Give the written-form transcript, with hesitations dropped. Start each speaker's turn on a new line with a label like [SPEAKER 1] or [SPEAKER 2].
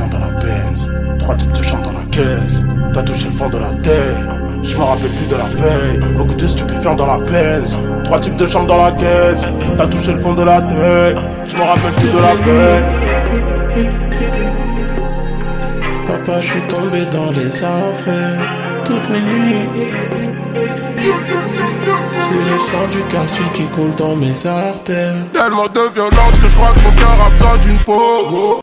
[SPEAKER 1] dans la Benz. 3 types de chambres dans la caisse. T'as touché le fond de la terre. Je me rappelle plus de la veille. Beaucoup de stupéfiants dans la Benz. 3 types de chambres dans la caisse. T'as touché le fond de la terre. Je me rappelle plus de la veille. Papa, je suis tombé dans les affaires. Toutes mes nuits. C'est le sang du quartier qui coule dans mes artères. Tellement de violence que je crois que mon cœur a besoin d'une peau.